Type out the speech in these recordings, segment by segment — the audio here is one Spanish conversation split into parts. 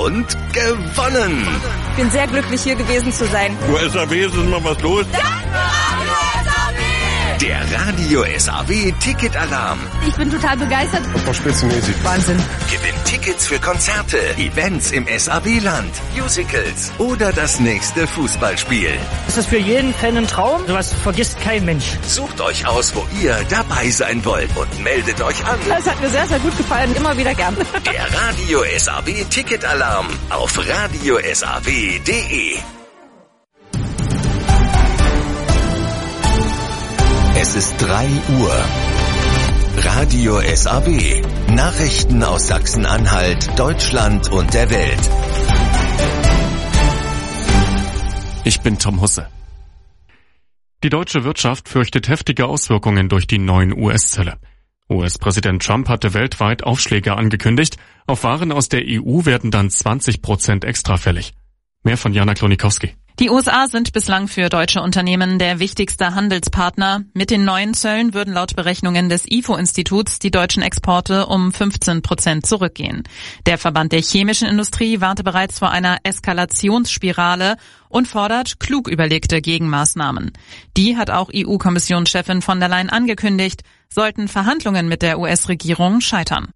und gewonnen. Ich bin sehr glücklich, hier gewesen zu sein. SAW, ist mal was los? Der Radio SAW Ticketalarm. Ich bin total begeistert. Das war spitzenmäßig. Wahnsinn. Gewinnt Tickets für Konzerte, Events im SAW-Land, Musicals oder das nächste Fußballspiel. Ist das für jeden Fan ein Traum? Sowas vergisst kein Mensch. Sucht euch aus, wo ihr dabei sein wollt und meldet euch an. Das hat mir sehr, sehr gut gefallen. Immer wieder gern. Der Radio SAW Ticketalarm auf radiosaw.de. Es ist 3 Uhr. Radio SAW. Nachrichten aus Sachsen-Anhalt, Deutschland und der Welt. Ich bin Tom Husse. Die deutsche Wirtschaft fürchtet heftige Auswirkungen durch die neuen US-Zölle. US-Präsident Trump hatte weltweit Aufschläge angekündigt. Auf Waren aus der EU werden dann 20% extra fällig. Mehr von Jana Klonikowski. Die USA sind bislang für deutsche Unternehmen der wichtigste Handelspartner. Mit den neuen Zöllen würden laut Berechnungen des IFO-Instituts die deutschen Exporte um 15% zurückgehen. Der Verband der chemischen Industrie warnte bereits vor einer Eskalationsspirale und fordert klug überlegte Gegenmaßnahmen. Die hat auch EU-Kommissionschefin von der Leyen angekündigt, sollten Verhandlungen mit der US-Regierung scheitern.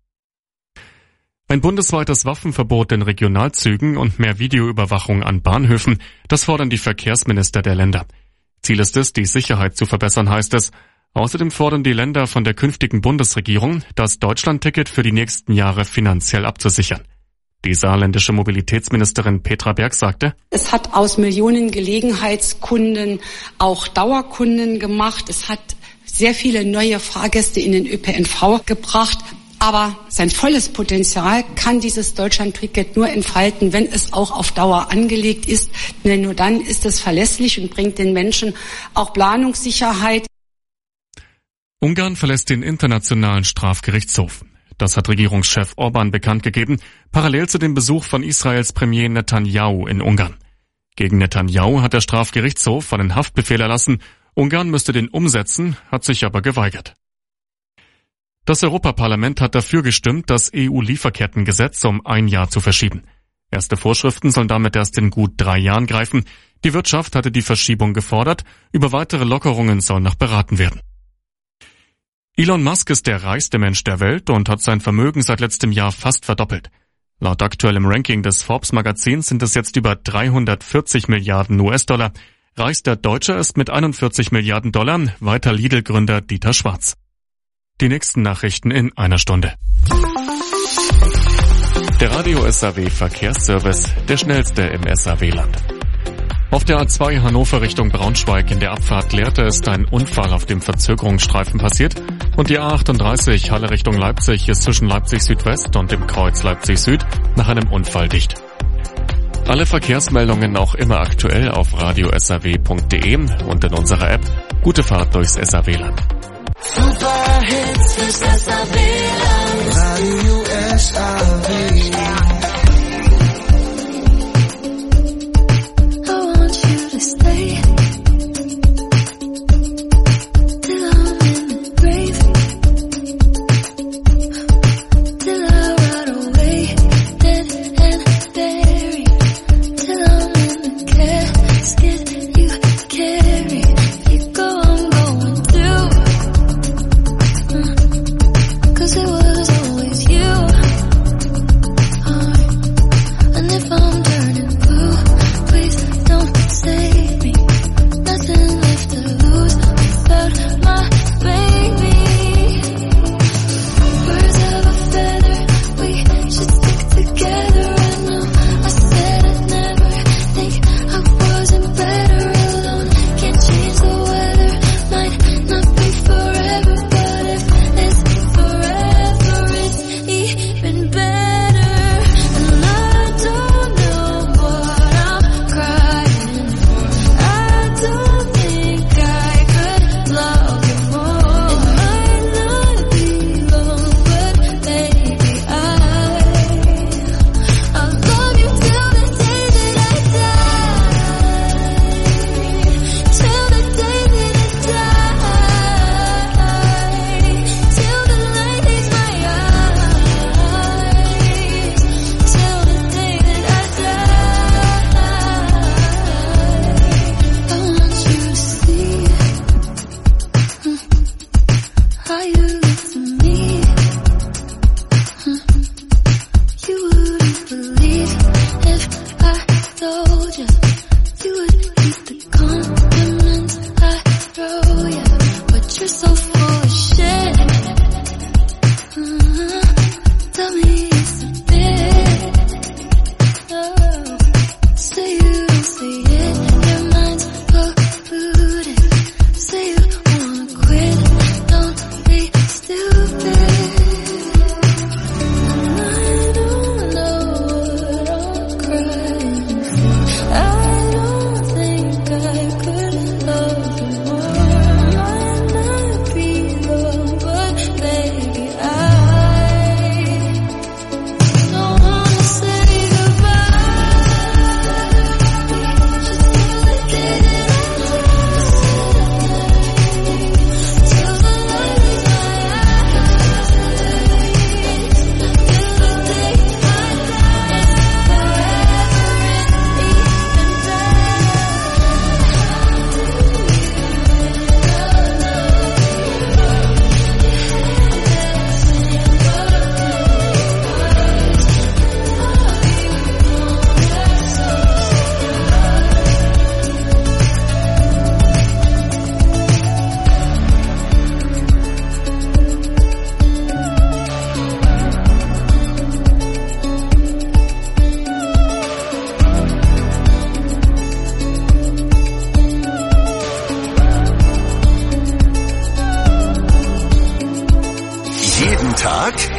Ein bundesweites Waffenverbot in Regionalzügen und mehr Videoüberwachung an Bahnhöfen, das fordern die Verkehrsminister der Länder. Ziel ist es, die Sicherheit zu verbessern, heißt es. Außerdem fordern die Länder von der künftigen Bundesregierung, das Deutschlandticket für die nächsten Jahre finanziell abzusichern. Die saarländische Mobilitätsministerin Petra Berg sagte: Es hat aus Millionen Gelegenheitskunden auch Dauerkunden gemacht. Es hat sehr viele neue Fahrgäste in den ÖPNV gebracht. Aber sein volles Potenzial kann dieses Deutschlandticket nur entfalten, wenn es auch auf Dauer angelegt ist. Denn nur dann ist es verlässlich und bringt den Menschen auch Planungssicherheit. Ungarn verlässt den Internationalen Strafgerichtshof. Das hat Regierungschef Orban bekannt gegeben, parallel zu dem Besuch von Israels Premier Netanyahu in Ungarn. Gegen Netanyahu hat der Strafgerichtshof einen Haftbefehl erlassen. Ungarn müsste den umsetzen, hat sich aber geweigert. Das Europaparlament hat dafür gestimmt, das EU-Lieferkettengesetz um 1 Jahr zu verschieben. Erste Vorschriften sollen damit erst in gut 3 Jahren greifen. Die Wirtschaft hatte die Verschiebung gefordert. Über weitere Lockerungen soll noch beraten werden. Elon Musk ist der reichste Mensch der Welt und hat sein Vermögen seit letztem Jahr fast verdoppelt. Laut aktuellem Ranking des Forbes-Magazins sind es jetzt über 340 Milliarden US-Dollar. Reichster Deutscher ist mit 41 Milliarden Dollar weiter Lidl-Gründer Dieter Schwarz. Die nächsten Nachrichten in 1 Stunde. Der Radio SAW Verkehrsservice, der schnellste im SAW-Land. Auf der A2 Hannover Richtung Braunschweig in der Abfahrt Lehrte ist ein Unfall auf dem Verzögerungsstreifen passiert und die A38 Halle Richtung Leipzig ist zwischen Leipzig Südwest und dem Kreuz Leipzig Süd nach einem Unfall dicht. Alle Verkehrsmeldungen auch immer aktuell auf radiosaw.de und in unserer App. Gute Fahrt durchs SAW-Land. Super Hits fürs SAW-Land. Radio SAW. Cause it was always you.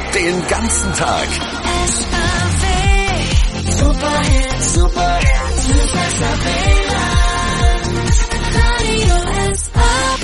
Den ganzen Tag. S-A-W. Superhits, Superhits, mit S-A-W-Land. Radio S-A-W.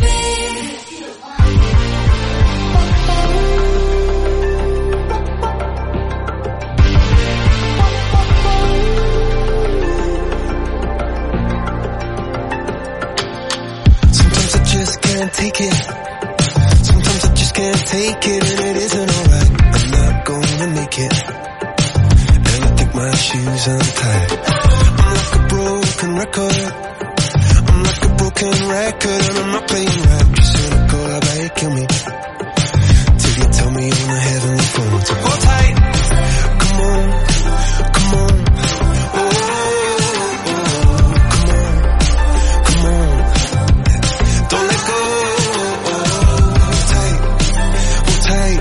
Sometimes I just can't take it. Sometimes I just can't take it, and it isn't alright. I'm not gonna make it. And I think my shoes untied. I'm like a broken record. I'm like a broken record, and I'm not playing right. Just cynical, I bet you kill me. Till you tell me on the heavenly phone to hold tight. Come on, come on. Oh, come on, come on. Don't let go. Hold tight, hold tight.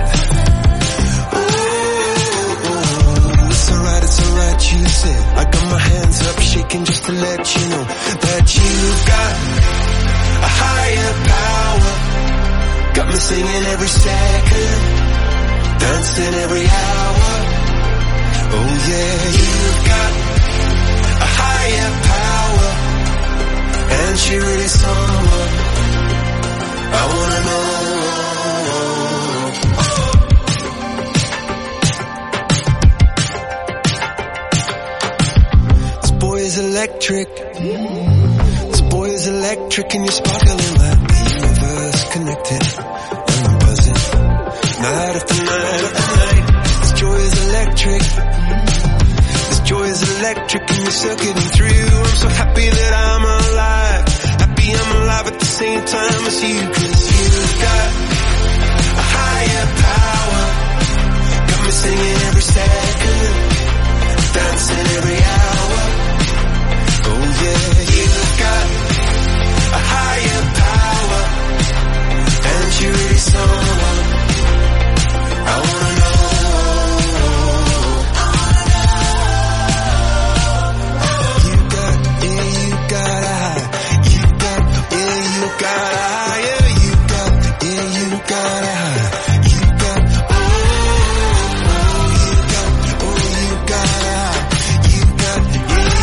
It's alright, you said. I got my hands up shaking just to let you know that you've got a higher power. Got me singing every second, dancing every hour. Oh yeah, you've got a higher power, and she really someone I wanna know. This boy is electric. This boy is electric, and you're sparkling like the universe connected. And I'm buzzing night after night after night. This joy is electric. This joy is electric, and you're circuiting through. I'm so happy that I'm alive. Happy I'm alive at the same time as you, 'cause you've got a higher power. Got me singing every second, dancing every hour. Oh yeah, you've got a higher power, and you really someone I wanna know. You got a high. You got a high. Yeah, you got a high. You got, you got a high. You got a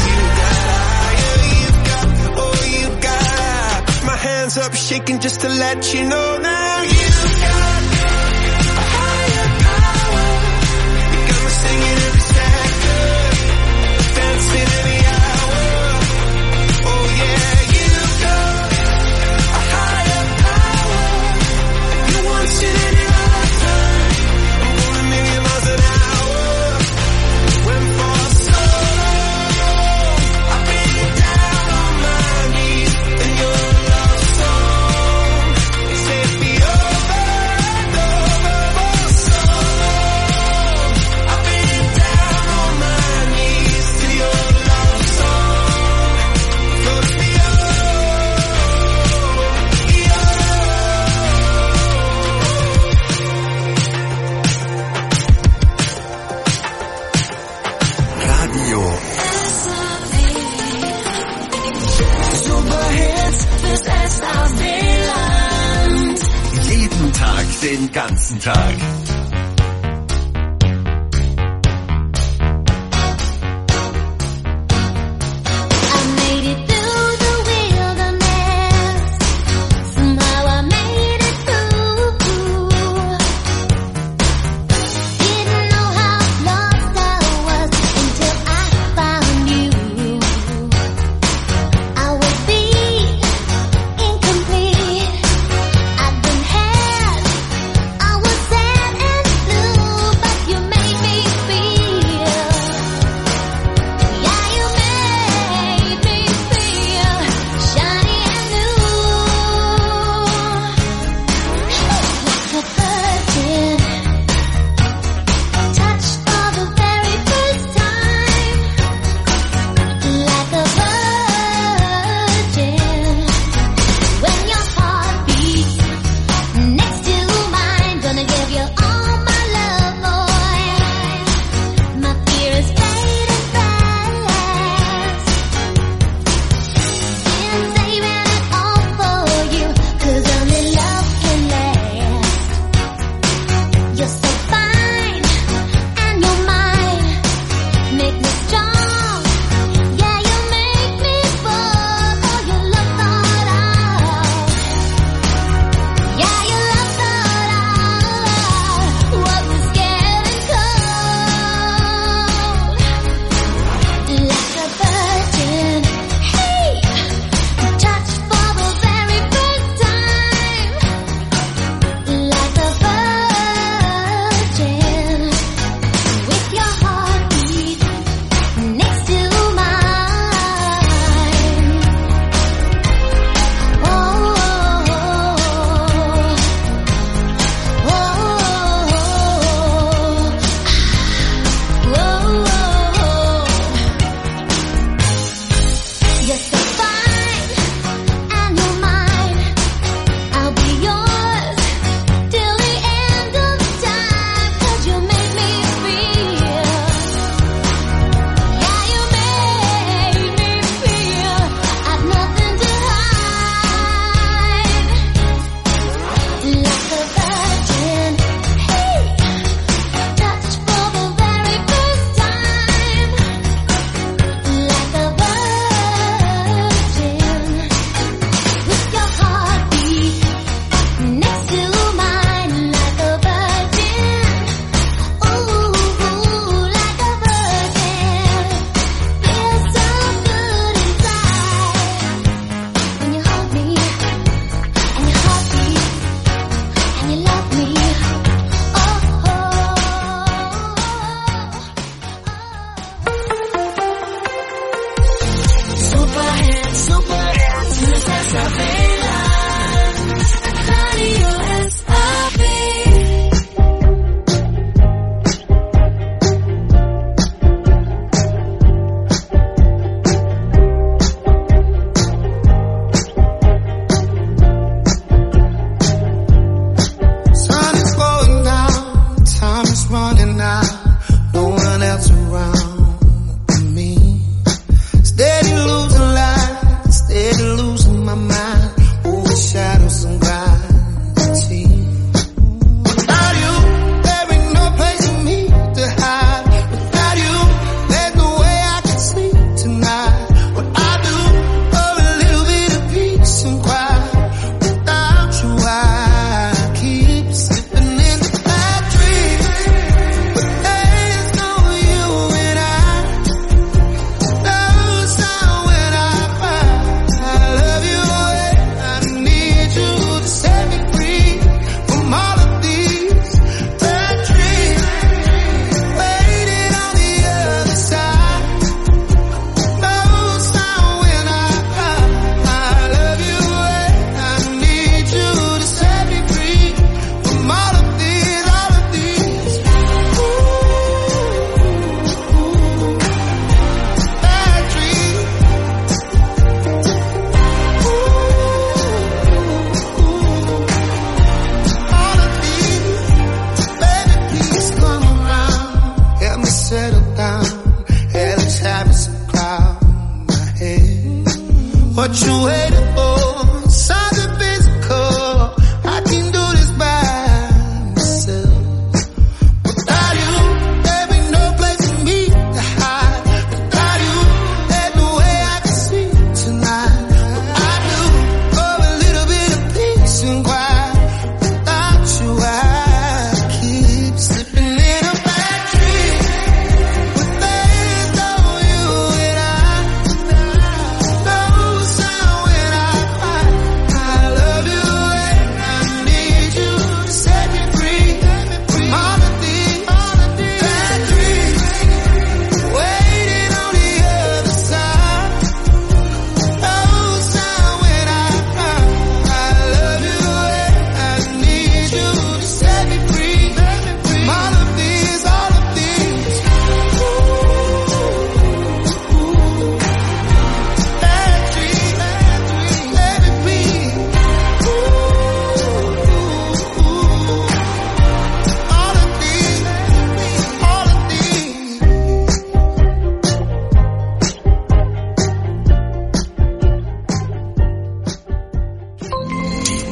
high. My hands up shaking just to let you know now you got a higher power. You got me singing every second, dancing every hour. Oh yeah, you got a higher power. You once in any lifetime. I'm going a million miles an hour. Went for so long, I've been down on my knees in your love song. Set me over and over for so long. I've been down on my knees to your love song. Floats me Radio Superhits fürs S-A-W-Land. jeden Tag, den ganzen Tag. I made it through the wilderness. Somehow I made it through. Didn't know how lost I was until I found you. I would be incomplete. I'd been had. I was sad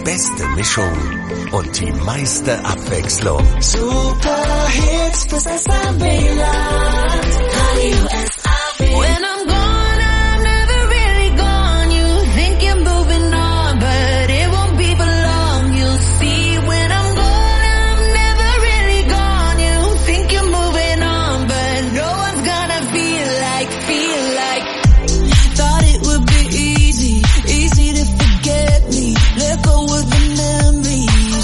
beste Mischung und die meiste Abwechslung. Super Hits, das SAW-Land. Radio SAW. When I'm gone, I'm never really gone. You think you're moving on, but it won't be for long. You'll see when I'm gone, I'm never really gone. You think you're moving on, but no one's gonna feel like. Thought it would be easy to forget me. Let go of the memories.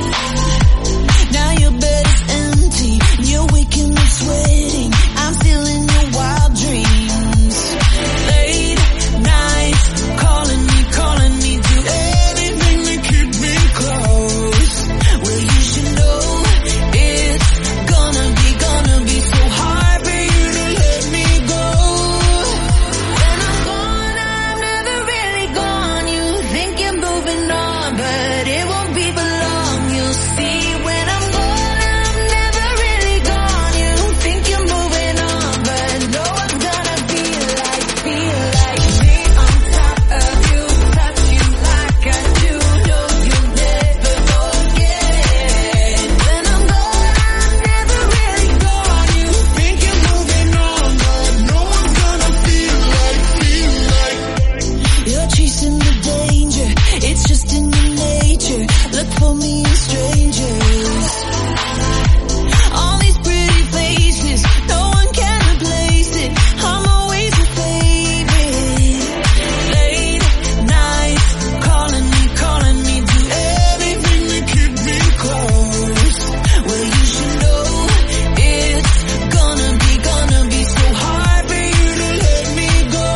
Now your bed is empty, and you're waking up sweating. I'm still in your wild dreams. Late nights, calling me, do anything to keep me close. Well, you should know it's gonna be so hard for you to let me go. When I'm gone, I'm never really gone. You think you're moving on, but it won't be for long. You'll see when I'm gone, I'm never really gone. You think you're moving on, but no one's gonna feel like me on top of you, touch you like I do. No, you'll never forget. When I'm gone, I'm never really gone. You think you're moving on, but no one's gonna feel like. You're chasing the danger, it's just in your nature. Look for me in strangers. All these pretty faces, no one can replace it. I'm always your favorite. Late nights, calling me, do everything to keep me close. Well, you should know it's gonna be so hard for you to let me go.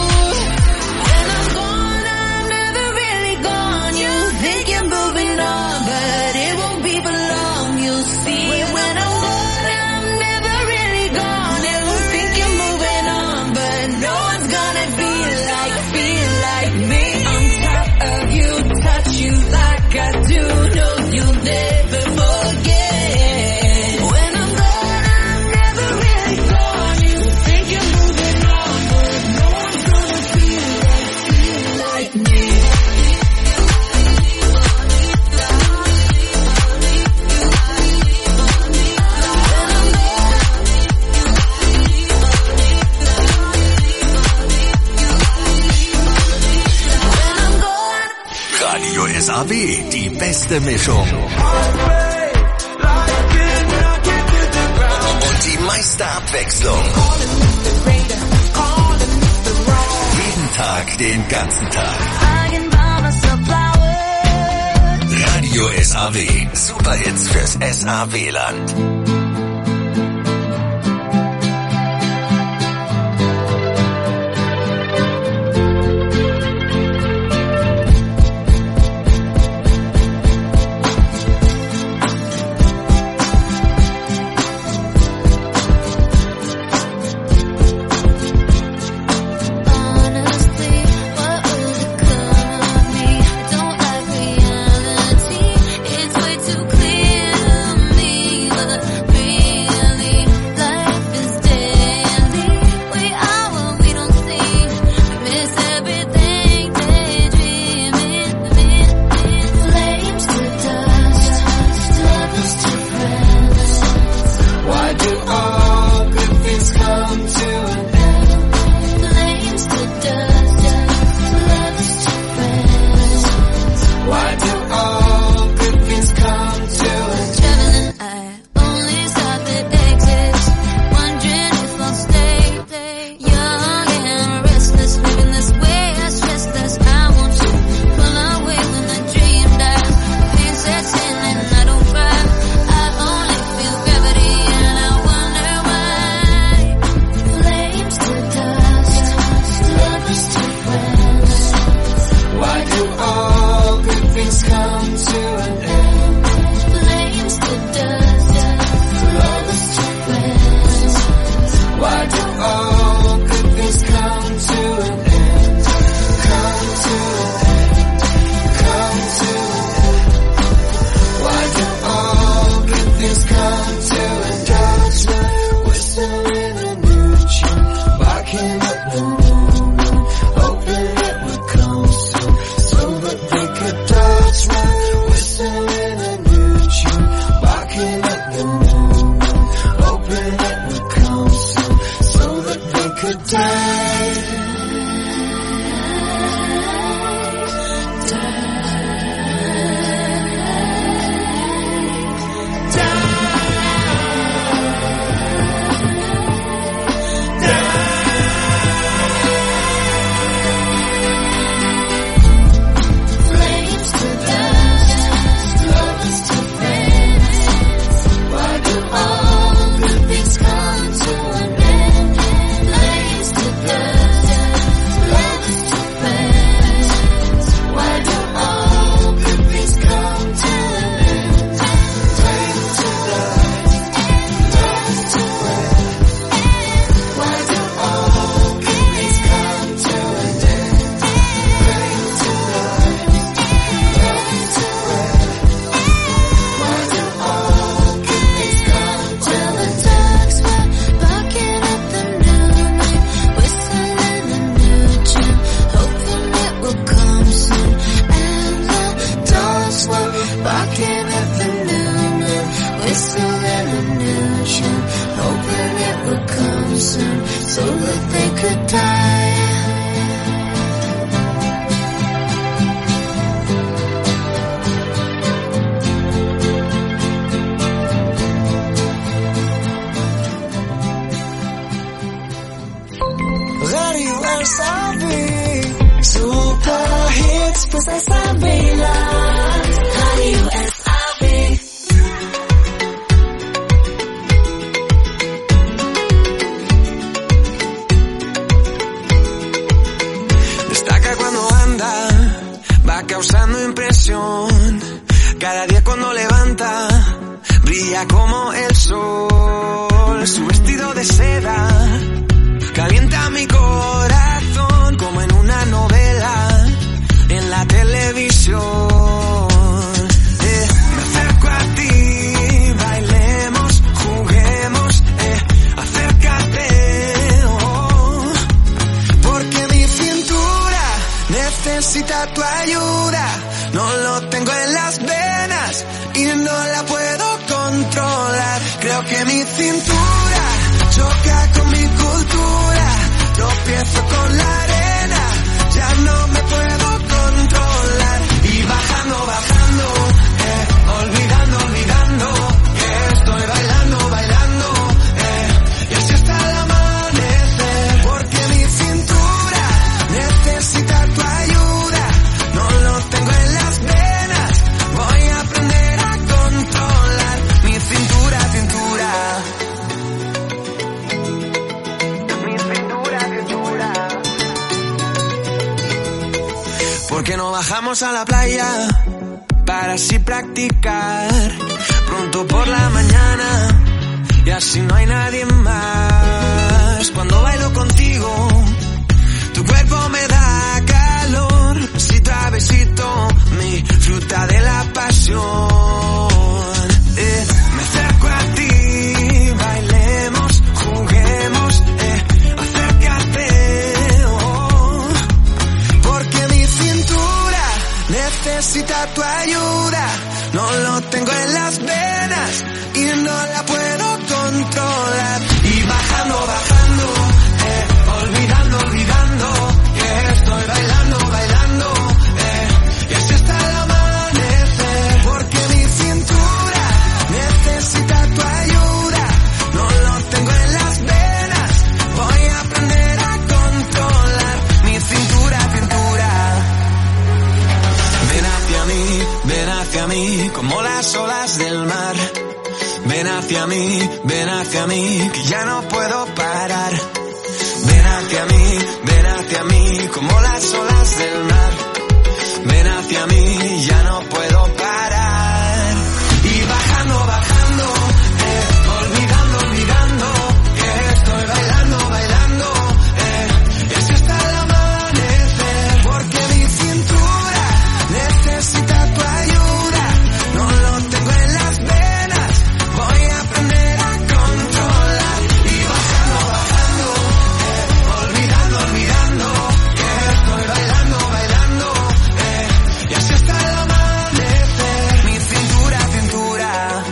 When I'm gone, I'm never really gone. You think you're moving on, but it won't be for long. You'll see when I'm gone, I'm never really gone. You think you're moving on, but no one's gonna feel like me on top of you, touch you like I do. No, you'll never forget. When I'm gone, I'm never really gone. You think you're moving on, but no one's gonna feel like me. Radio SAW, die beste Mischung. Und die meiste Abwechslung. Jeden Tag, den ganzen Tag. Radio SAW, Superhits fürs SAW-Land. Honestly, what will become of me? Don't like reality. It's way too clear to me, but poison so that they could die. Radio SAB, Superhits plus SAB-Land. Radio SAB. Destaca cuando anda, va causando impresión. Cada día cuando levanta, brilla como el sol. Su vestido de seda calienta mi corazón como en una novela en la televisión. Me acerco a ti, bailemos, juguemos, acércate, oh, porque mi cintura necesita tu ayuda. No lo tengo en las venas y no la puedo controlar. Creo que mi cintura choca con mi cultura, tropiezo con la arena, ya no me puedo controlar. Y bajando, bajando, olvidando, olvidando, que estoy bailando, bailando, y así hasta el amanecer. Porque mi cintura necesita tu ayuda, no lo tengo en las venas, voy a aprender a controlar mi cintura, cintura. Porque no bajamos a la playa para así practicar pronto por la mañana y así no hay nadie más. Cuando bailo contigo, tu cuerpo me da calor, besito a besito, mi fruta de la pasión. Me acerco a ti, bailemos, juguemos, acércate, oh, porque mi cintura necesita tu ayuda. No lo tengo en las venas y no la puedo controlar. Y bajando, bajando, olvidando, olvidando, que estoy bailando, bailando, y así hasta el amanecer. Porque mi cintura necesita tu ayuda, no lo tengo en las venas, voy a aprender a controlar mi cintura, cintura. Ven hacia mí, como las olas del mar. Ven hacia mí, que ya no puedo parar. Ven hacia mí, como las olas del mar. Ven hacia mí, ya no puedo parar. Y bajando, bajando, olvidando, olvidando, que estoy bailando, bailando, y así hasta el amanecer. Porque mi cintura necesita tu ayuda, no lo tengo en las venas, voy a aprender a controlar. Y bajando, bajando, olvidando, olvidando, que estoy bailando, bailando, y así hasta el amanecer. Mi cintura, cintura.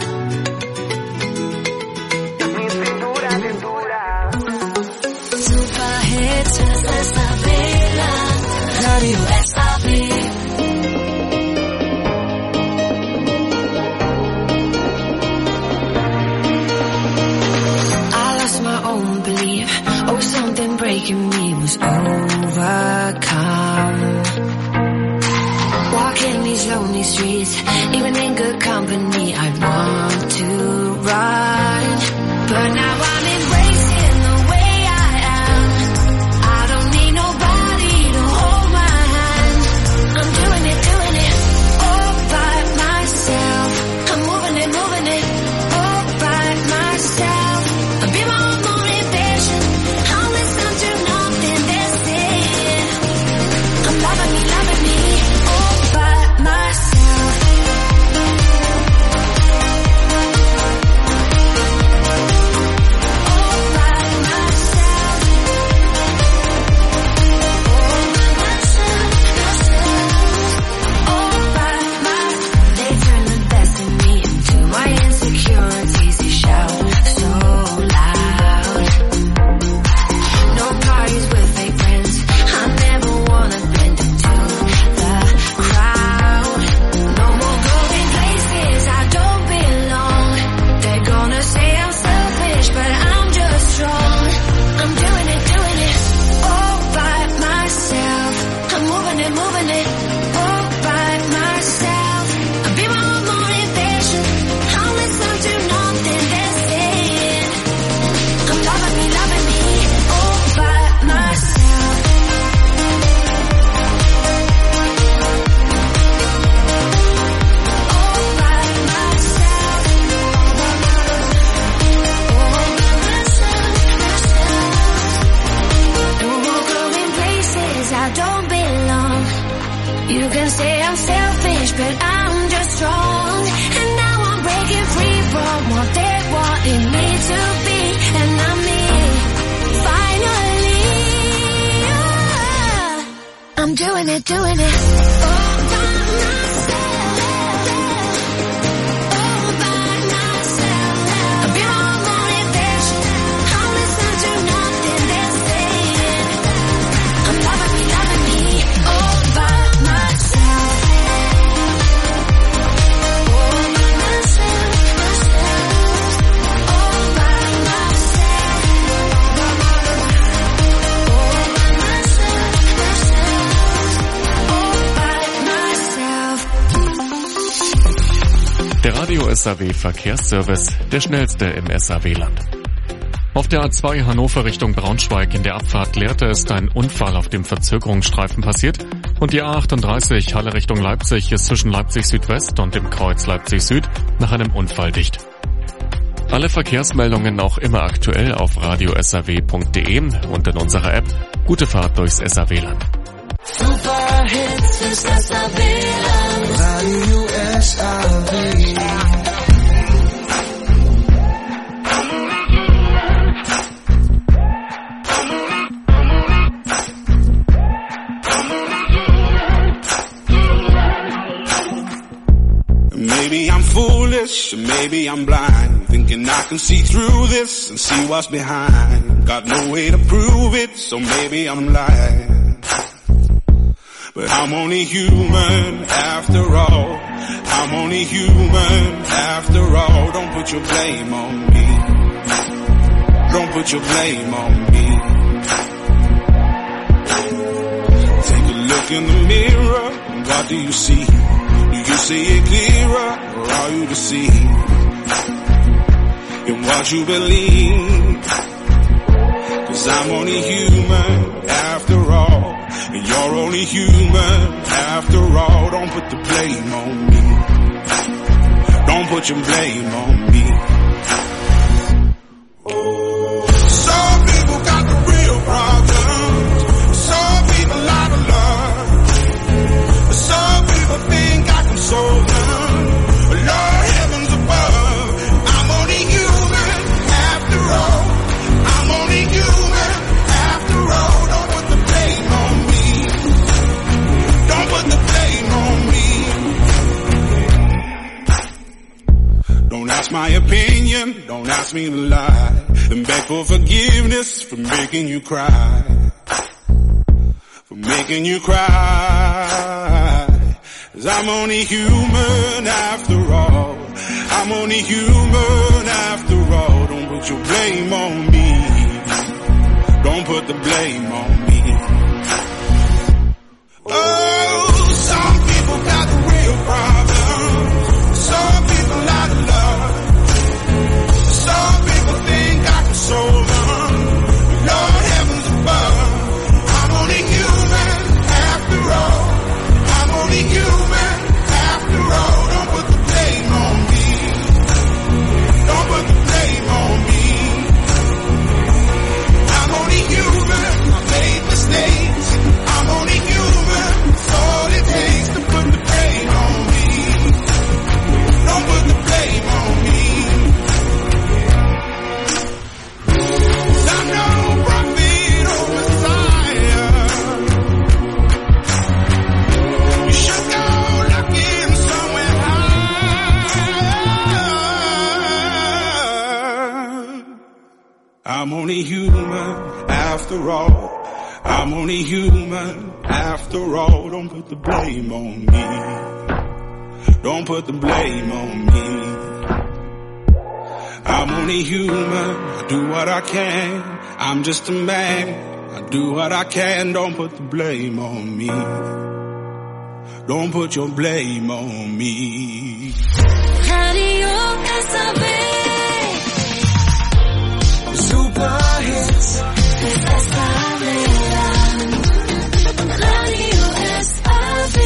Mi cintura, cintura. Superhits plus SAB-Land. Radio SAB. I lost my own belief. Oh, something breaking me was overcome. Walking these lonely streets, even in good company, I want to run. But now I'm embracing the way I am. I don't need nobody to hold my hand. I'm doing it all by myself. I'm moving it all by myself. I'll be my own motivation. I'll listen to nothing they're saying. I'm loving me all by myself. selfish, but I'm just strong. And now I'm breaking free from what they wanted me to be. And I'm me, finally. I'm doing it, doing it. All by myself. All by myself. I've been on motivation. I'll listen to nothing they're saying. I'm loving me, all by myself. All by myself, all by myself. Der Radio SAW Verkehrsservice, der schnellste im SAW-Land. Auf der A2 Hannover Richtung Braunschweig in der Abfahrt Lehrte ist ein Unfall auf dem Verzögerungsstreifen passiert und die A38 Halle Richtung Leipzig ist zwischen Leipzig Südwest und dem Kreuz Leipzig Süd nach einem Unfall dicht. Alle Verkehrsmeldungen auch immer aktuell auf radiosaw.de und in unserer App. Gute Fahrt durchs SAW-Land. Super Hits ist SAW-Land. Radio SAW. Maybe I'm foolish, maybe I'm blind, thinking I can see through this and see what's behind. Got no way to prove it, so maybe I'm lying. But I'm only human after all. I'm only human after all. Don't put your blame on me. Don't put your blame on me. Take a look in the mirror, what do you see? Do you see it clearer, or are you deceived in what you believe? 'Cause I'm only human after all, and you're only human after all. Don't put the blame on me. Don't put your blame on me. Some people got the real problems. Some people out of love. Some people think I can solve them. Lord heavens above, I'm only human after all. I'm only human after all. Don't put the blame on me. Don't put the blame on me. Don't ask my opinion, don't ask me to lie, and beg for forgiveness for making you cry. For making you cry. 'Cause I'm only human after all. I'm only human after all. Don't put your blame on me. Don't put the blame on me. Oh, some people got the real problems. Some people out of love. Some people think I can solve them. Lord heavens above, I'm only human after all. I'm only human after all. Don't put the blame on me. Don't put the blame on me. I'm only human. I made mistakes. I'm only human. It's all it takes to put the blame on me. Don't put the blame on me. 'Cause I'm no prophet or Messiah. You should go looking somewhere high. I'm only human after all. I'm only human after all. Don't put the blame on me. Don't put the blame on me. I'm only human. I do what I can. I'm just a man. I do what I can. Don't put the blame on me. Don't put your blame on me. Radio SAW. Super Hits ist SAW-Land. Radio SAW.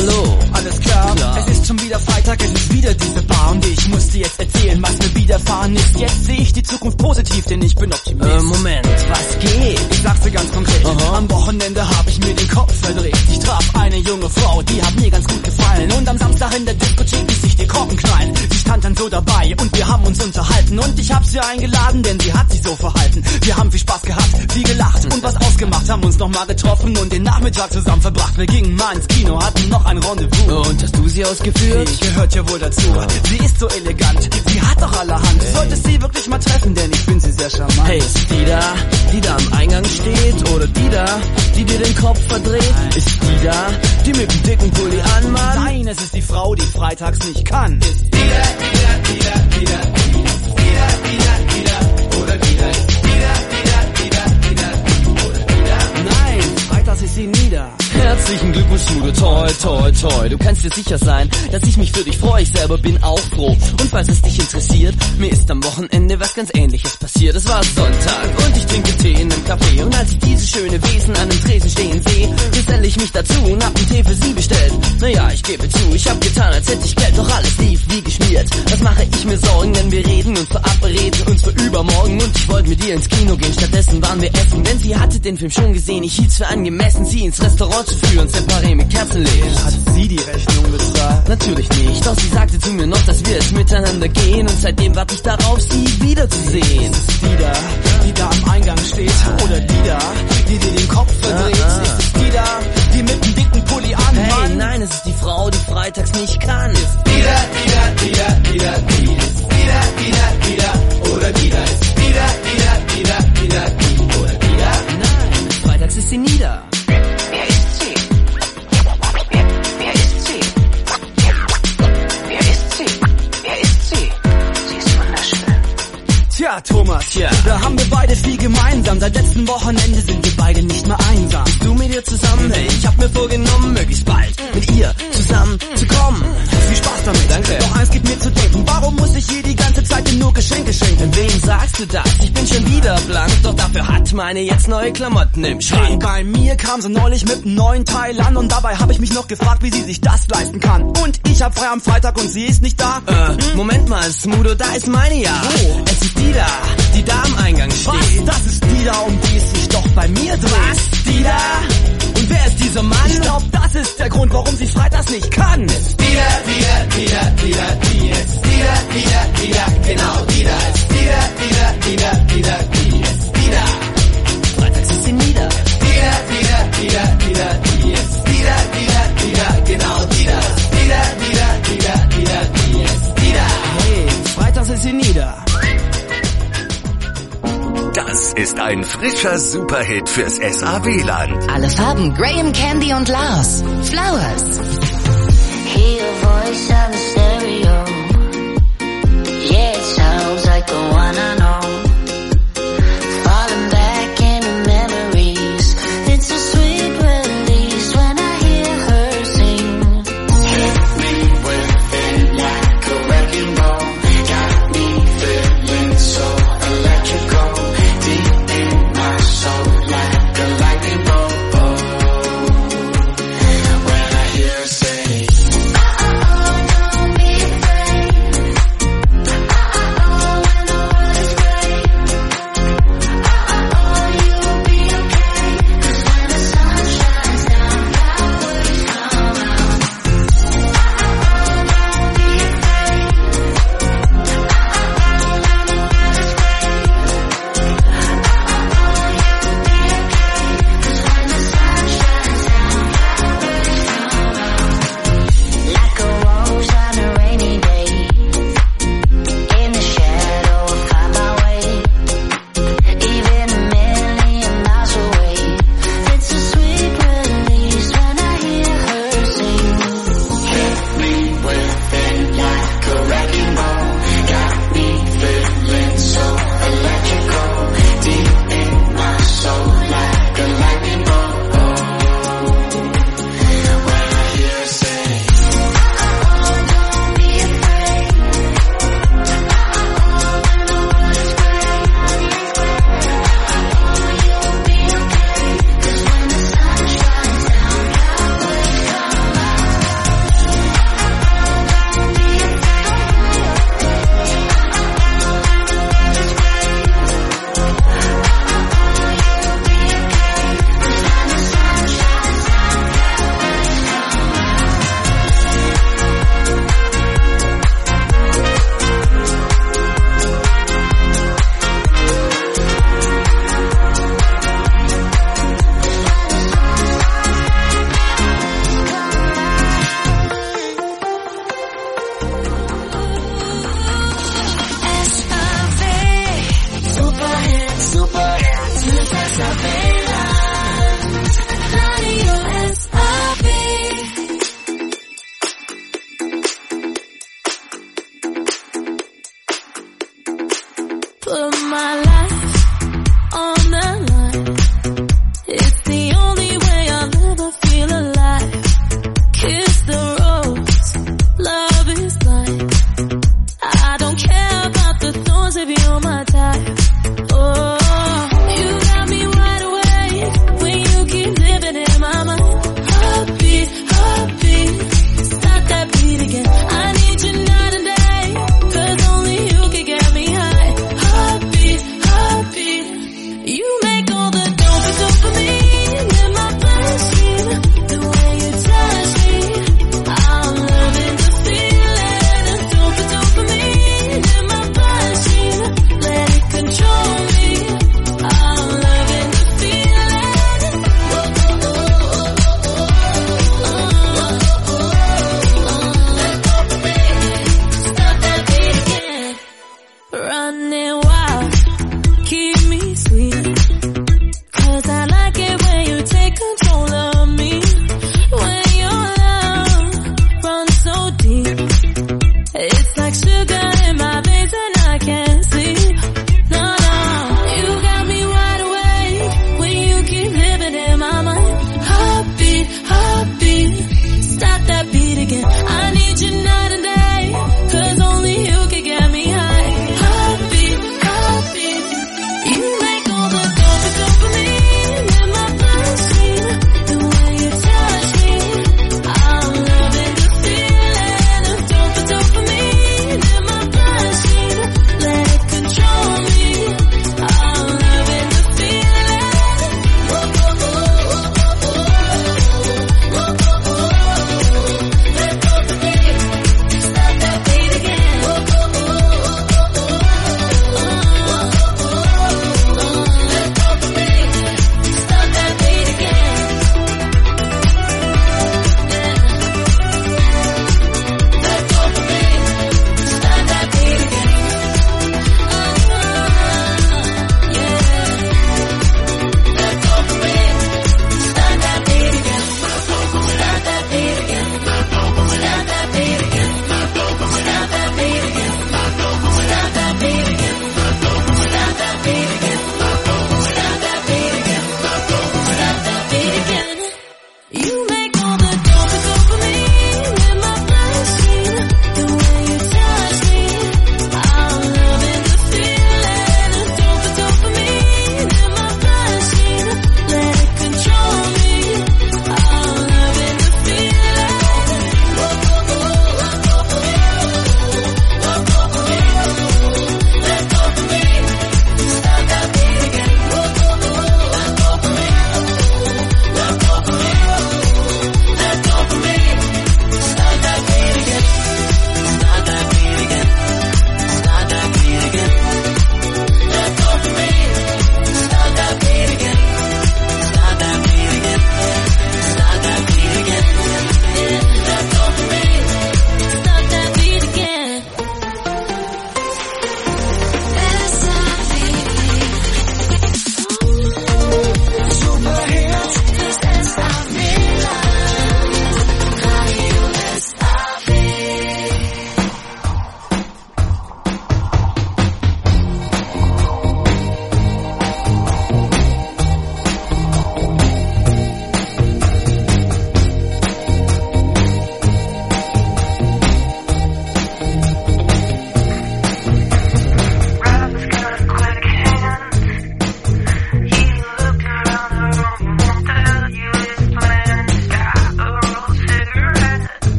hallo, alles klar? Es ist schon wieder Freitag, es ist wieder diese Bar und ich muss dir jetzt erzählen, was mir widerfahren ist. Jetzt sehe ich die Zukunft positiv, denn ich bin Optimist. Moment, was geht? Ich sag's dir ganz konkret. Am Wochenende hab ich mir den Kopf verdreht. Ich traf eine junge Frau, die hat mir ganz gut gefallen. Und am Samstag in der Diskothek ließ ich die Korken knallen. Sie stand dann so dabei und wir haben uns unterhalten. Und ich hab sie eingeladen, denn sie hat sich so verhalten. Wir haben viel Spaß gehabt, viel gelacht und was ausgemacht. Haben uns nochmal getroffen und den Nachmittag zusammen verbracht. Wir gingen mal ins Kino, hatten noch ein Rendezvous. Und hast du sie ausgeführt? Ich gehört ja wohl dazu. Sie ist so elegant, sie hat doch allerhand. Du solltest sie wirklich mal treffen, denn ich finde sie sehr charmant. Hey, ist die da am Eingang steht? Oder die da, die dir den Kopf verdreht? Ist die da, die mit dem dicken Pulli anmacht? Nein, es ist die Frau, die freitags nicht kann. Ist die da, oder die da, Nein, freitags ist sie nie da. Herzlichen Glückwunsch, Mudo, toi, toi, toi. Du kannst dir sicher sein, dass ich mich für dich freue. Ich selber bin auch froh. Und falls es dich interessiert, mir ist am Wochenende was ganz Ähnliches passiert. Es war Sonntag und ich trinke Tee in einem Café. Und als ich dieses schöne Wesen an dem Tresen stehen sehe, geselle ich mich dazu und hab einen Tee für sie bestellt. Naja, ich gebe zu, ich hab getan, als hätte ich Geld, doch alles lief wie geschmiert. Was mache ich mir Sorgen, denn wir reden und verabreden uns für übermorgen. Und ich wollte mit ihr ins Kino gehen, stattdessen waren wir essen. Denn sie hatte den Film schon gesehen, ich hielt's für angemessen, sie ins Restaurant zu führen, separé mit Kerzenlicht. Hat sie die Rechnung bezahlt? Natürlich nicht, doch sie sagte zu mir noch, dass wir es miteinander gehen. Und seitdem warte ich darauf, sie wiederzusehen. Ist die da am Eingang steht? Oder die da, die dir den Kopf verdreht? Ist es die da, die mit dem dicken Pulli an? Hey, nein, es ist die Frau, die freitags nicht kann. Ist die da, die ist die da, oder die da, ist die da, oder die da? Nein, freitags ist sie nie da. Tja, Thomas, da haben wir beide viel gemeinsam. Seit letzten Wochenende sind wir beide nicht mehr einsam. Bist du mit ihr zusammen? Hey, ich hab mir vorgenommen, möglichst bald mit ihr zusammen zu kommen. Viel Spaß damit, danke. Doch eins gibt mir zu denken, warum muss ich ihr die ganze Zeit nur Geschenke schenken? Wem sagst du das? Ich bin schon wieder blank, doch dafür hat meine jetzt neue Klamotten im Schrank. Hey, bei mir kam sie neulich mit einem neuen Teil an und dabei habe ich mich noch gefragt, wie sie sich das leisten kann. Und ich hab frei am Freitag und sie ist nicht da. Moment mal, Smudo, da ist meine ja. Oh. Es ist die da am Eingang steht. Was? Das ist die da, um die es sich doch bei mir dreht. Was? Die da? Und wer ist dieser Mann? Ich glaub, das ist der Grund, warum sie freitags nicht kann. Ist die da, die ist die da, genau die da. Ist die da, ist die da. Freitags ist sie nie da. Die ist die da, genau die da. Ist die da. Hey, freitags ist sie nie da. Das ist ein frischer Superhit fürs SAW-Land. Alle Farben Graham, Candy und Lars. Flowers. Hear a voice on the stereo. Yeah, it sounds like the one I know. Falling back into memories. It's a sweet release when I hear her sing. Hit me with it like a wrecking ball. Got me feeling so electrical. Deep in my soul like a lightning bolt. When I hear her say, don't be afraid. When the world is great.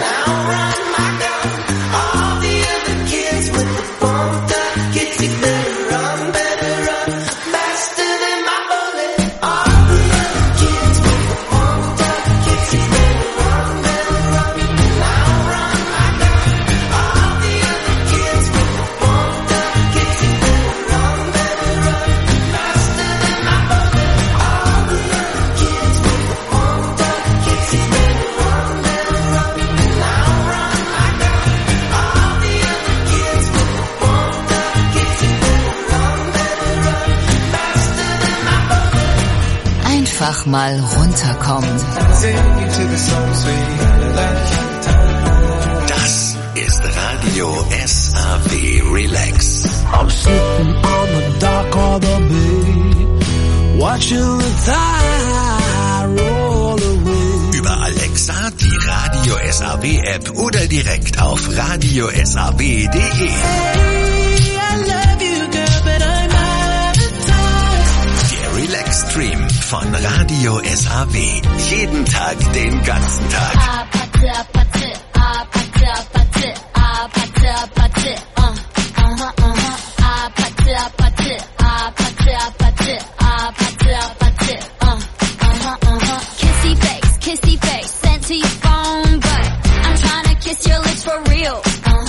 Einfach mal runterkommen. Das ist Radio SAW Relax. I'm sitting on the dock of the bay, watching the tide roll away. Über Alexa, die Radio SAW App oder direkt auf radiosaw.de. Stream von Radio SAW. Jeden Tag, den ganzen Tag. Kissy face, sent to your phone, but I'm trying to kiss your lips for real.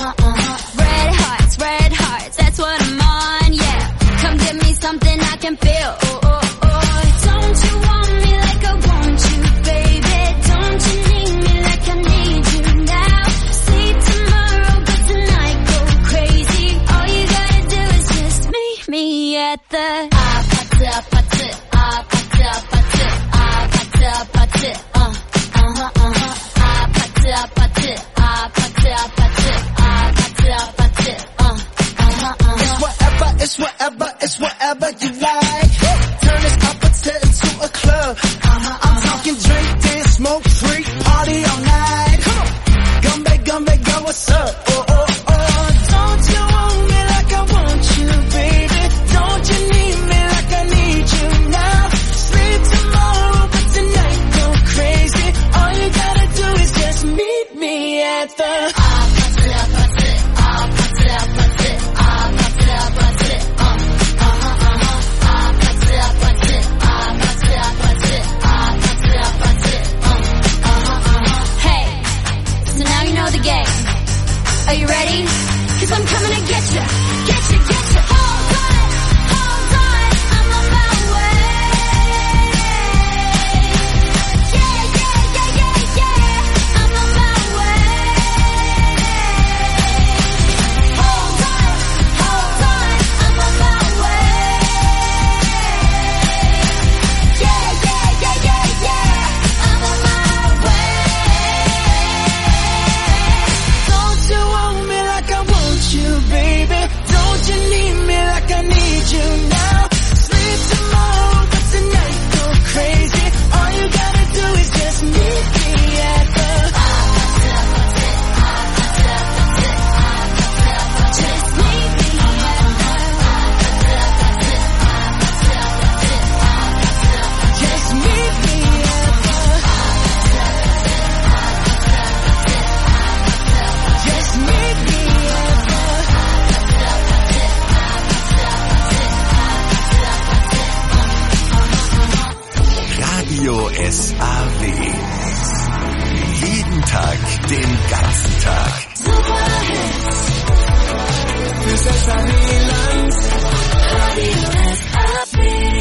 Red hearts, that's what I'm on, yeah. Come give me something I can feel. Don't you want me like I want you, baby? Don't you need me like I need you now? Sleep tomorrow, but tonight go crazy. All you gotta do is just meet me at the It's whatever you like. Turn this opposite into a club. I'm talking drink, dance, smoke, freak, party all night. Come on, gumbe, go, what's up? Oh. Don't you want me like I want you, baby? Don't you need me like I need you now? Sleep tomorrow, but tonight go crazy. All you gotta do is just meet me at the Are you ready? 'Cause I'm coming to get you. Hold on, I'm on my way. Yeah, I'm on my way. Hold on, I'm on my way. Yeah, I'm on my way. Don't you want me like I want you, baby? Don't you need me like I need you now? Sleep tomorrow, but tonight go crazy. All you gotta do is just meet me at the just meet me at the just meet me at the just meet me at the Radio SAW. Jeden Tag, den ganzen Tag. Fürs SAW-Land. Radio SAW.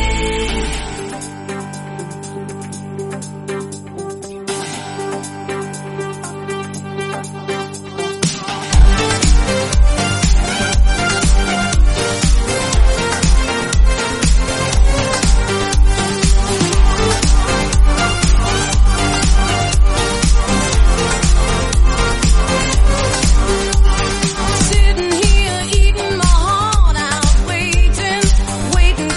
Sitting here eating my heart out, waiting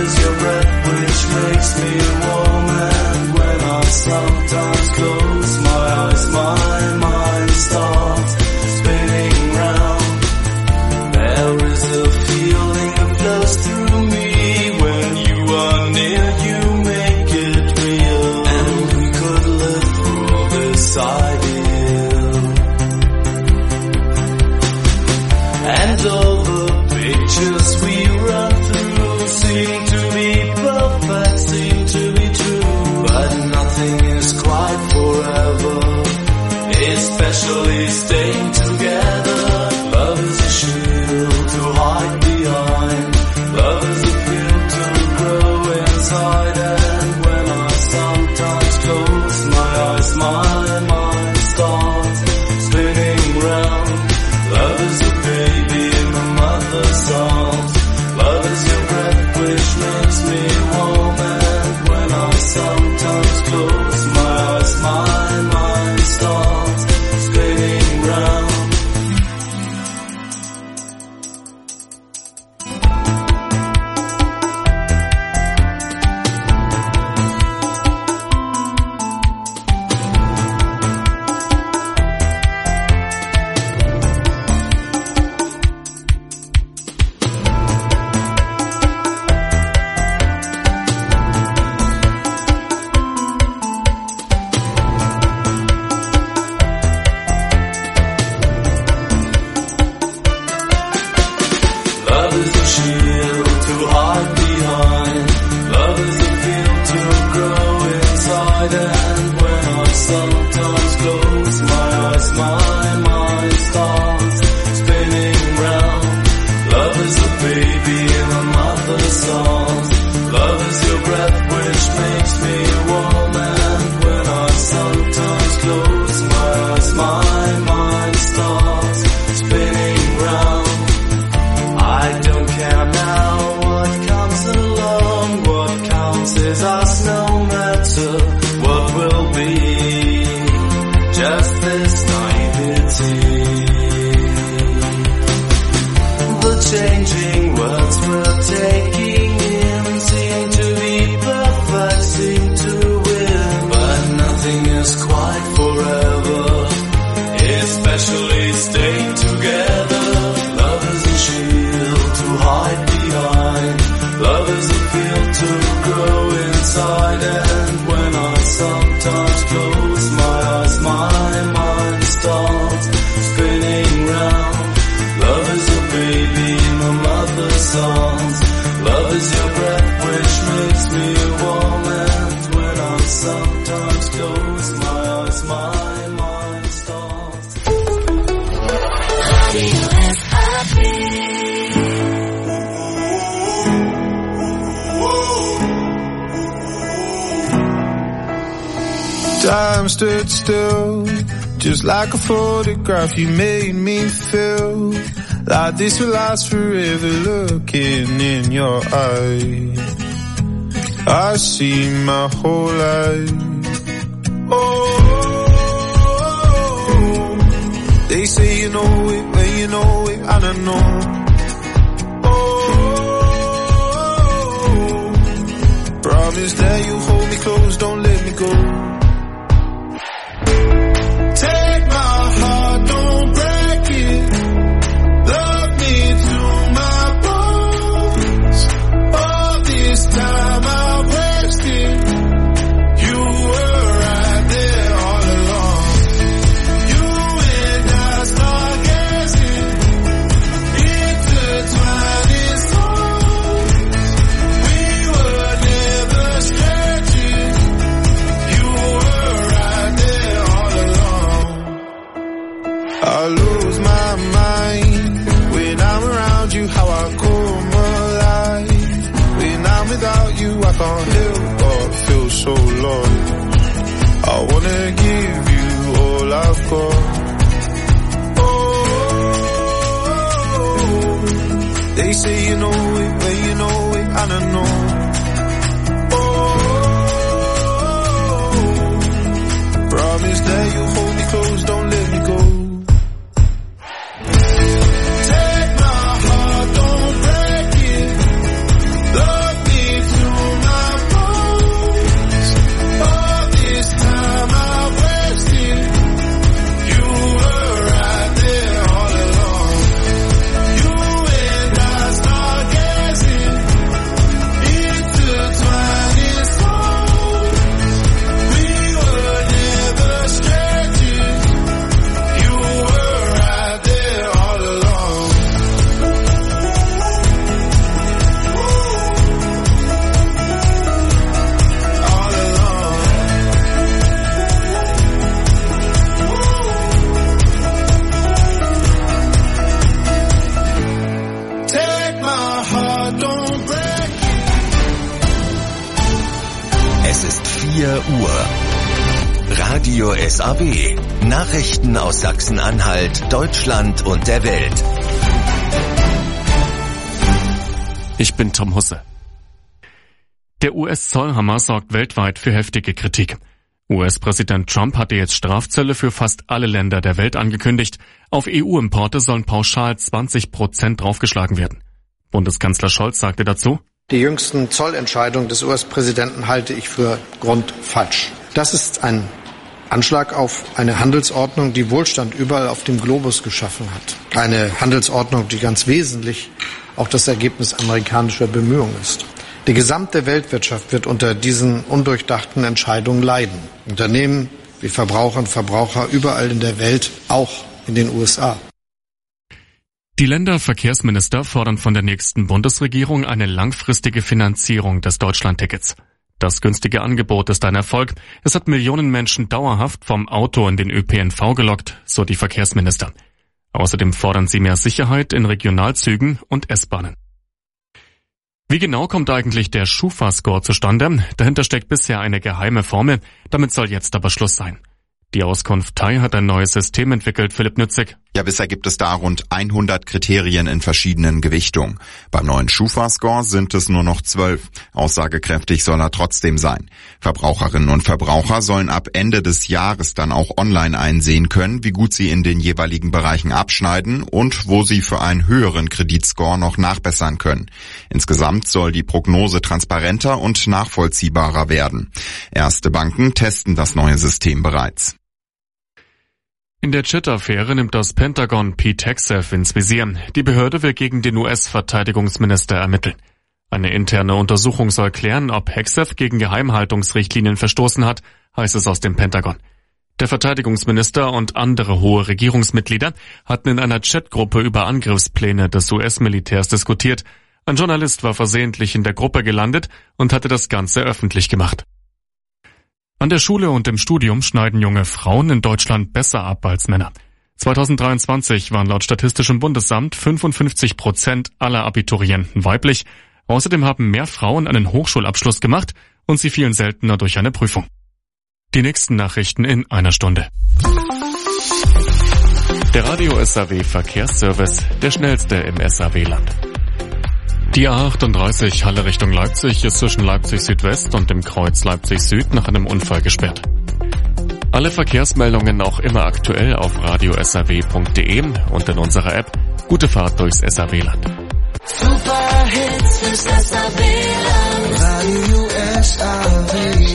is your breath which makes me warm, and when I sometimes close my eyes, my mind starts spinning round. There is a feeling that flows through me when you are near, you make it real, and we could live through this ideal. And all the pictures we run through seem to be perfect, seem to be true, but nothing is quite forever, especially staying together. Love is a shield to hide behind, love is a field to grow inside, and when I sometimes close my eyes, my mind starts spinning round. Love is a baby in the mother's arms, love is your breath which makes me warm, and when I sometimes close my eyes, my mind starts spinning round. Love is a shield to hide behind, love is a field to grow inside, and when I sometimes close my eyes, my mind starts spinning round. Love is a baby in a mother's arms, love is your breath which makes me warm, and when I sometimes close my eyes, my mind starts spinning round. I don't care now what comes along, what counts is us no matter what will be, just this naivety. The changing words we're taking in seem to be perfect, seem to win, but nothing is quite forever, especially staying together. Love is a shield to hide behind, love is a field to grow inside, and when I sometimes close my eyes, my mind starts spinning round. Love is a baby in the mother's arms, love is your breath which makes me warm, and when I sometimes close my eyes, my mind starts. Time stood still, just like a photograph. You made me feel like this will last forever. Looking in your eyes, I see my whole life. Oh, they say you know it when you know it, and I know. Oh, promise that you hold me close, don't let me go. Take my heart, don't break it. Love me to my bones. All this time I wasted, you were right there all along. You and I start guessing, intertwined in songs. We were never stretching. You were right there all along. I lose my mind when I'm around you, how I come alive. When I'm without you, I can't help but feel so lost. I wanna give you all I've got. Oh, they say you know it when you know it, and I know. Oh, promise that you hold me close, don't let me go. Take my heart, don't break it. Love me 4 Uhr. Radio SAW. Nachrichten aus Sachsen-Anhalt, Deutschland und der Welt. Ich bin Tom Husse. Der US-Zollhammer sorgt weltweit für heftige Kritik. US-Präsident Trump hatte jetzt Strafzölle für fast alle Länder der Welt angekündigt. Auf EU-Importe sollen pauschal 20% draufgeschlagen werden. Bundeskanzler Scholz sagte dazu: Die jüngsten Zollentscheidungen des US-Präsidenten halte ich für grundfalsch. Das ist ein Anschlag auf eine Handelsordnung, die Wohlstand überall auf dem Globus geschaffen hat. Eine Handelsordnung, die ganz wesentlich auch das Ergebnis amerikanischer Bemühungen ist. Die gesamte Weltwirtschaft wird unter diesen undurchdachten Entscheidungen leiden. Unternehmen wie Verbraucherinnen und Verbraucher überall in der Welt, auch in den USA. Die Länderverkehrsminister fordern von der nächsten Bundesregierung eine langfristige Finanzierung des Deutschlandtickets. Das günstige Angebot ist ein Erfolg. Es hat Millionen Menschen dauerhaft vom Auto in den ÖPNV gelockt, so die Verkehrsminister. Außerdem fordern sie mehr Sicherheit in Regionalzügen und S-Bahnen. Wie genau kommt eigentlich der Schufa-Score zustande? Dahinter steckt bisher eine geheime Formel. Damit soll jetzt aber Schluss sein. Die Auskunft TAI hat ein neues System entwickelt, Philipp Nützig. Ja, bisher gibt es da rund 100 Kriterien in verschiedenen Gewichtungen. Beim neuen Schufa-Score sind es nur noch 12. Aussagekräftig soll er trotzdem sein. Verbraucherinnen und Verbraucher sollen ab Ende des Jahres dann auch online einsehen können, wie gut sie in den jeweiligen Bereichen abschneiden und wo sie für einen höheren Kreditscore noch nachbessern können. Insgesamt soll die Prognose transparenter und nachvollziehbarer werden. Erste Banken testen das neue System bereits. In der Chat-Affäre nimmt das Pentagon Pete Hegseth ins Visier. Die Behörde will gegen den US-Verteidigungsminister ermitteln. Eine interne Untersuchung soll klären, ob Hegseth gegen Geheimhaltungsrichtlinien verstoßen hat, heißt es aus dem Pentagon. Der Verteidigungsminister und andere hohe Regierungsmitglieder hatten in einer Chatgruppe über Angriffspläne des US-Militärs diskutiert. Ein Journalist war versehentlich in der Gruppe gelandet und hatte das Ganze öffentlich gemacht. An der Schule und im Studium schneiden junge Frauen in Deutschland besser ab als Männer. 2023 waren laut Statistischem Bundesamt 55% aller Abiturienten weiblich. Außerdem haben mehr Frauen einen Hochschulabschluss gemacht und sie fielen seltener durch eine Prüfung. Die nächsten Nachrichten in einer Stunde. Der Radio SAW Verkehrsservice, der schnellste im SAW-Land. Die A38 Halle Richtung Leipzig ist zwischen Leipzig Südwest und dem Kreuz Leipzig Süd nach einem Unfall gesperrt. Alle Verkehrsmeldungen auch immer aktuell auf radiosaw.de und in unserer App. Gute Fahrt durchs SAW-Land. Super Hits fürs SAW-Land. Radio SAW.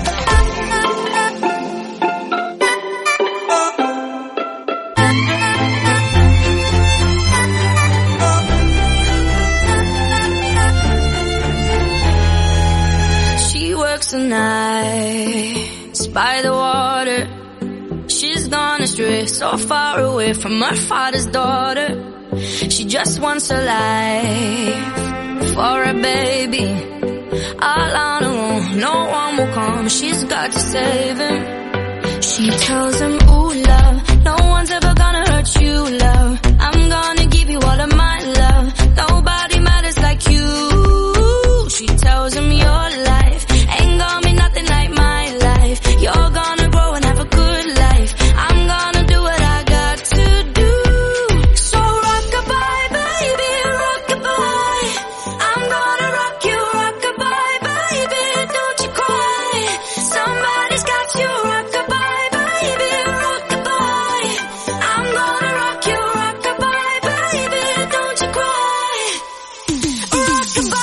The nights by the water, she's gone astray, so far away from her father's daughter. She just wants a life for a baby, all on her own, no one will come, she's got to save him. She tells him, ooh love, no one's ever gonna hurt you, love, I'm gonna give you all of my love, nobody matters like you. She tells him your life ain't gonna be nothing like my life. You're gonna grow and have a good life. I'm gonna do what I got to do. So rock-a-bye, baby, rock-a-bye. I'm gonna rock you, rock-a-bye, baby, don't you cry. Somebody's got you, rock-a-bye, baby, rock-a-bye. I'm gonna rock you, rock-a-bye, baby, don't you cry. Rock-a-bye.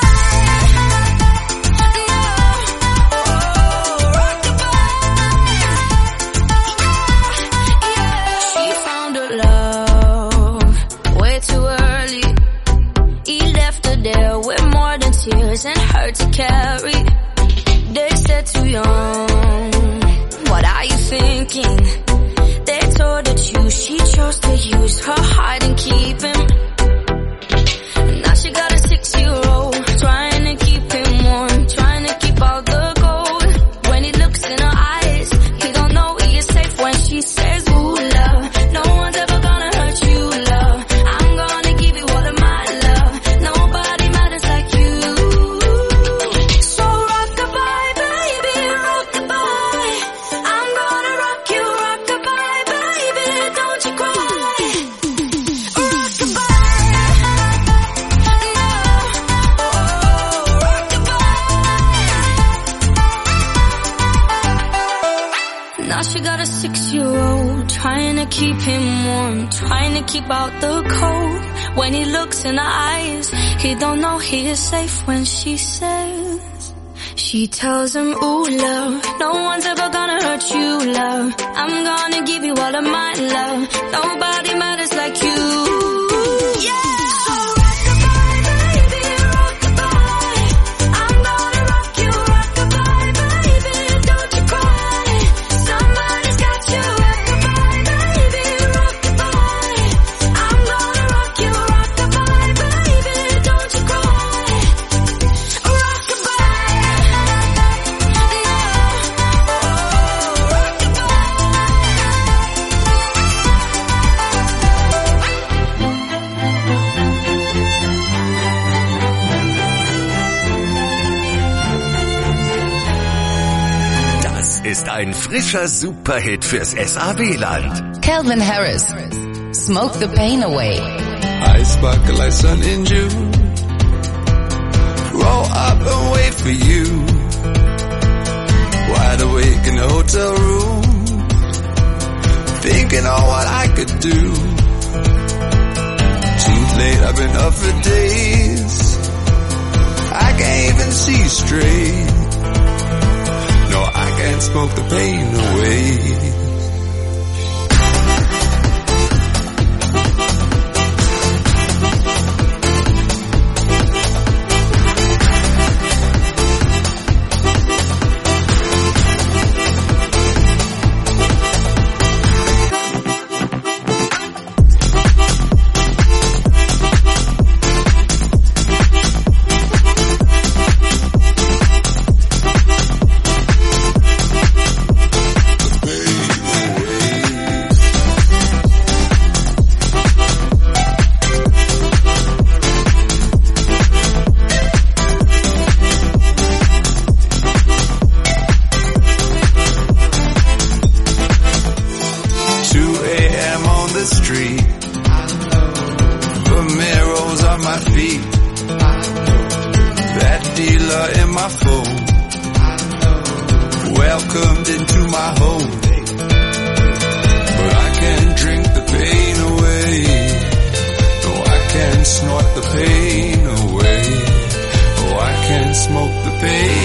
And hard to carry. They said too young. What are you thinking? They told her to. She chose to use her heart and keep him. Now she got a 6-year-old trying to keep him warm, trying to keep all the gold. When he looks in her eyes, he don't know he is safe when she says, ooh love, no one's ever gonna hurt you, love. I'm gonna give you all of my love. Nobody matters like you. So rock-a-bye, baby, rock-a-bye. Now she got a 6-year-old, trying to keep him warm, trying to keep out the cold. When he looks in her eyes, he don't know he is safe when she says, she tells him, ooh, love, no one's ever gonna hurt you, love. I'm gonna give you all of my love. Nobody matters like you. Yeah! So rock-a-bye, baby, rock-a-bye. I'm gonna rock you, rock-a-bye, baby, don't you cry. Somebody's got you, rock-a-bye, baby, rock-a-bye. I'm gonna rock you, rock-a-bye, baby, don't you cry. Ist ein frischer Superhit fürs SAW-Land. Calvin Harris, Smoke the Pain Away. I sparkle like sun in June. Roll up and wait for you. Wide awake in the hotel room, thinking on what I could do. Too late, I've been up for days. I can't even see straight. No, I can't smoke the pain away. Snort the pain away. Oh, I can't smoke the pain